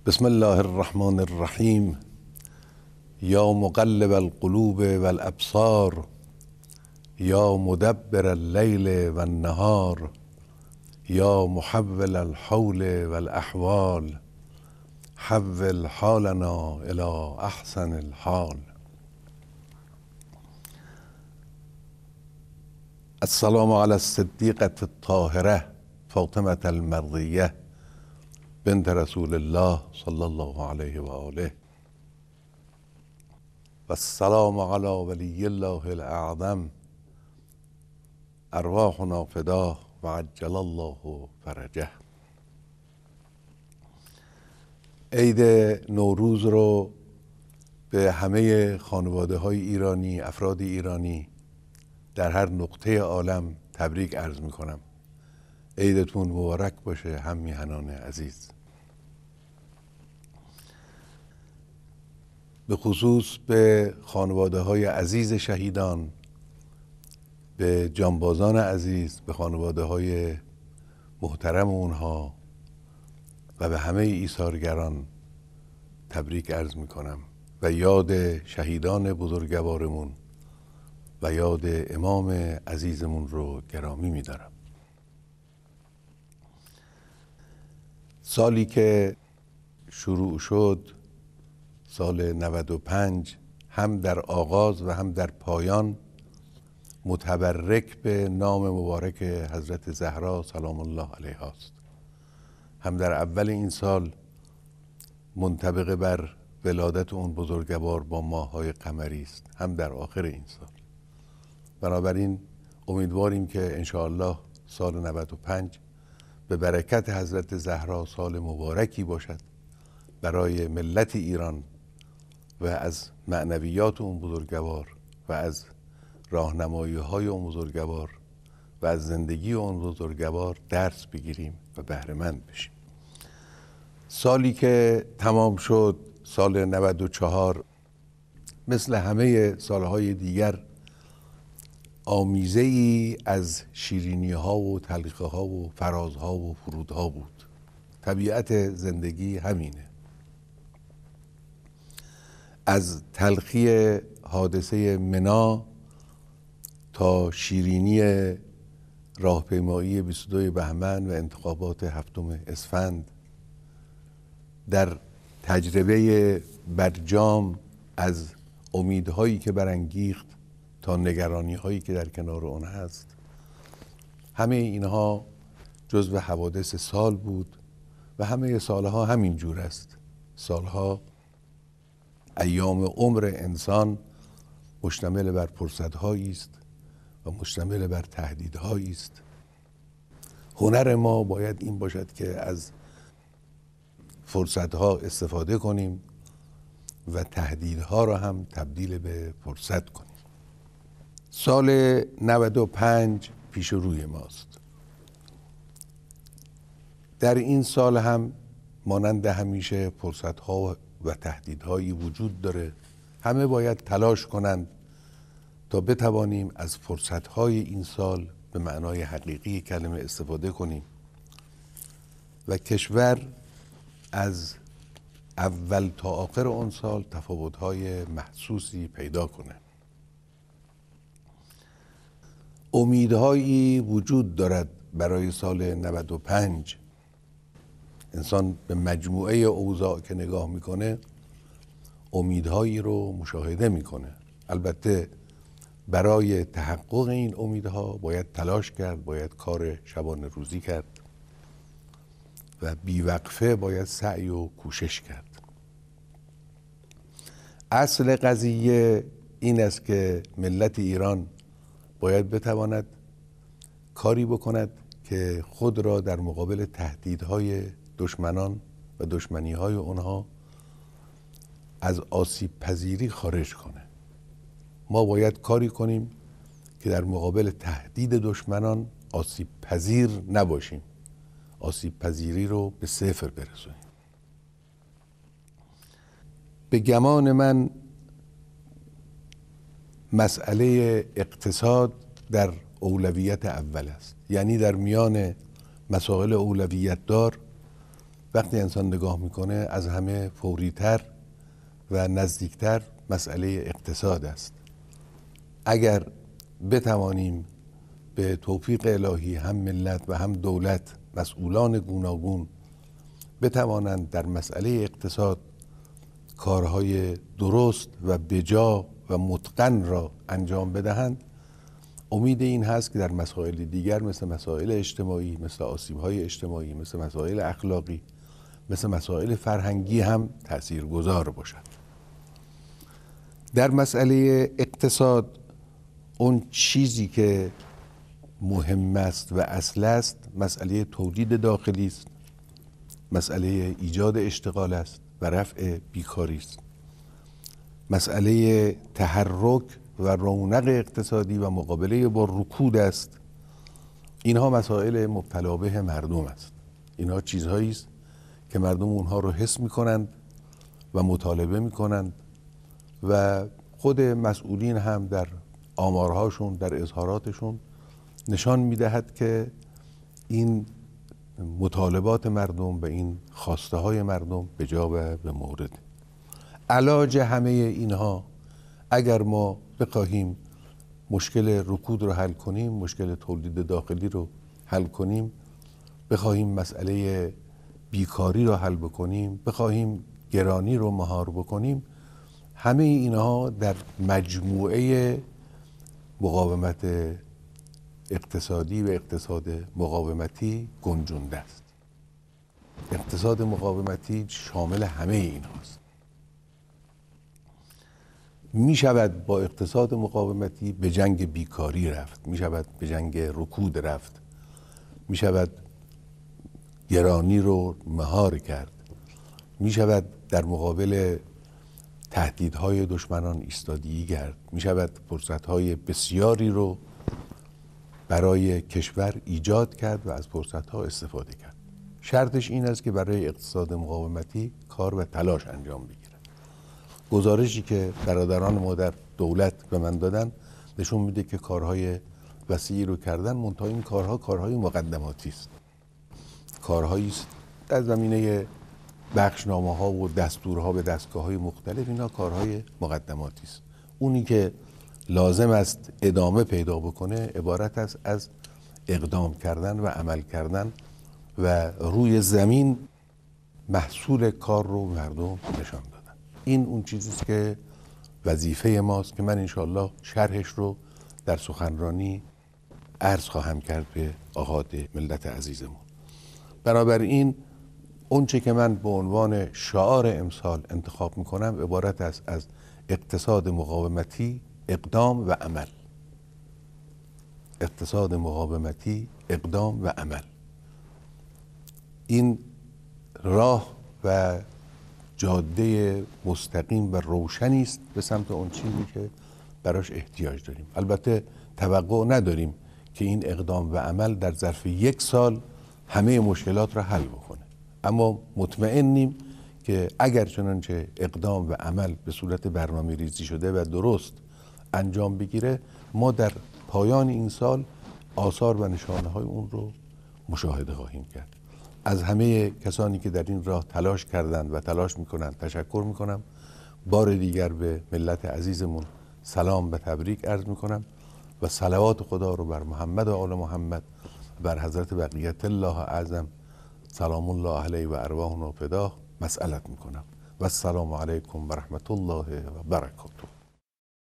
بسم الله الرحمن الرحیم. یا مقلب القلوب والابصار، یا مدبر اللیل والنهار، یا محول الحول والاحوال، حول حالنا الی احسن الحال. السلام علی الصدیقة الطاهرة فاطمة المرضیة بنت رسول الله صلی الله علیه و آله، و السلام علی ولی الله الاعظم ارواحنا فداه و عجل الله فرجه. عید نوروز رو به همه خانواده های ایرانی، افراد ایرانی در هر نقطه عالم تبریک عرض می کنم. عیدتون مبارک باشه هم میهنان عزیز. به خصوص به خانواده های عزیز شهیدان، به جانبازان عزیز، به خانواده های محترم اونها و به همه ایثارگران تبریک عرض می کنم و یاد شهیدان بزرگوارمون و یاد امام عزیزمون رو گرامی می دارم. سالی که شروع شد، سال 95، هم در آغاز و هم در پایان متبرک به نام مبارک حضرت زهرا سلام الله علیها است. هم در اول این سال منطبق بر ولادت اون بزرگوار با ماه‌های قمری است، هم در آخر این سال. بنابراین امیدواریم که انشاءالله سال 95 به برکت حضرت زهرا سال مبارکی باشد برای ملت ایران و از معنویات اون بزرگوار و از راهنمایی های اون بزرگوار و از زندگی اون بزرگوار درس بگیریم و بهره مند بشیم. سالی که تمام شد، سال 94، مثل همه سالهای دیگر آمیزه ای از شیرینی ها و تلخی ها و فرازها و فرودها بود. طبیعت زندگی همینه. از تلخی حادثه منا تا شیرینی راهپیمایی 22 بهمن و انتخابات 7 اسفند، در تجربه برجام از امیدهایی که برانگیخت تا نگرانی هایی که در کنار اون هست، همه اینها جزو حوادث سال بود و همه سالها همین جور است. سالها، ایام عمر انسان مشتمل بر فرصت‌هایی است و مشتمل بر تهدیدهایی است. هنر ما باید این باشد که از فرصت‌ها استفاده کنیم و تهدیدها را هم تبدیل به فرصت کنیم. سال 95 پیش روی ماست. در این سال هم مانند همیشه فرصت‌ها و تهدیدهایی وجود داره. همه باید تلاش کنند تا بتوانیم از فرصت‌های این سال به معنای حقیقی کلمه استفاده کنیم و کشور از اول تا آخر اون سال تفاوت‌های محسوسی پیدا کنه. امیدهایی وجود دارد برای سال 95. انسان به مجموعه اوضاع که نگاه میکنه امیدهایی رو مشاهده میکنه. البته برای تحقق این امیدها باید تلاش کرد، باید کار شبانه روزی کرد و بیوقفه باید سعی و کوشش کرد. اصل قضیه این است که ملت ایران باید بتواند کاری بکند که خود را در مقابل تهدیدهای دشمنان و دشمنیهای اونها از آسیب پذیری خارج کنه. ما باید کاری کنیم که در مقابل تهدید دشمنان آسیب پذیر نباشیم، آسیب پذیری رو به صفر برسونیم. به گمان من مسئله اقتصاد در اولویت اول است. یعنی در میان مسائل اولویت دار وقتی انسان نگاه میکنه از همه فوریتر و نزدیکتر مسئله اقتصاد است. اگر بتوانیم به توفیق الهی هم ملت و هم دولت، مسئولان گوناگون بتوانند در مسئله اقتصاد کارهای درست و بجا و متقن را انجام بدهند، امید این هست که در مسائل دیگر مثل مسائل اجتماعی، مثل آسیب‌های اجتماعی، مثل مسائل اخلاقی، مثل مسائل فرهنگی هم تاثیرگذار باشد. در مسئله اقتصاد اون چیزی که مهم است و اصل است مسئله تولید داخلی است، مسئله ایجاد اشتغال است و رفع بیکاری است. مسئله تحرک و رونق اقتصادی و مقابله با رکود است. اینها مسائل مبتلا به مردم است. اینها چیزهایی است که مردم اونها رو حس می‌کنند و مطالبه می‌کنند و خود مسئولین هم در آمارهاشون، در اظهاراتشون نشان می‌دهد که این مطالبات مردم و این خواسته های مردم به جا و به مورد. علاج همه اینها اگر ما بخواهیم مشکل رکود رو حل کنیم، مشکل تولید داخلی رو حل کنیم، بخواهیم مسئله بیکاری رو حل بکنیم، بخواهیم گرانی رو مهار بکنیم، همه اینها در مجموعه مقاومت اقتصادی و اقتصاد مقاومتی گنجونده است. اقتصاد مقاومتی شامل همه اینهاست. می شود با اقتصاد مقاومتی به جنگ بیکاری رفت، می شود به جنگ رکود رفت، می شود گرانی رو مهار کرد، می شود در مقابل تهدیدهای دشمنان ایستادگی کرد، می شود فرصتهای بسیاری رو برای کشور ایجاد کرد و از فرصتها استفاده کرد. شرطش این است که برای اقتصاد مقاومتی کار و تلاش انجام بگیرد. گزارشی که برادران ما در دولت به من دادن نشون میده که کارهای وسیعی رو کردن، منتها این کارهای مقدماتی است. کارهایی است در زمینه بخشنامه‌ها و دستورها به دستگاه‌های مختلف، اینا کارهای مقدماتی است. اونی که لازم است ادامه پیدا بکنه عبارت است از اقدام کردن و عمل کردن و روی زمین محصول کار رو مردم نشان دادن. این اون چیزی است که وظیفه ماست که من انشالله شرحش رو در سخنرانی عرض خواهم کرد به آحاد ملت عزیزمون. بنابراین اون چه که من به عنوان شعار امسال انتخاب میکنم عبارت است از اقتصاد مقاومتی، اقدام و عمل. اقتصاد مقاومتی، اقدام و عمل. این راه و جاده مستقیم و روشنی است به سمت اون چیزی که براش احتیاج داریم. البته توقع نداریم که این اقدام و عمل در ظرف 1 سال همه مشکلات را حل بکنه، اما مطمئنیم که اگر چنانچه اقدام و عمل به صورت برنامه ریزی شده و درست انجام بگیره، ما در پایان این سال آثار و نشانه های اون رو مشاهده خواهیم کرد. از همه کسانی که در این راه تلاش کردند و تلاش میکنند تشکر میکنم. بار دیگر به ملت عزیزمون سلام و تبریک عرض میکنم و صلوات خدا رو بر محمد و آل محمد، بر حضرت بقیت الله اعظم سلام الله علیه و ارواحنا فداه مسئلت میکنم. و السلام علیکم و رحمت الله و برکاته.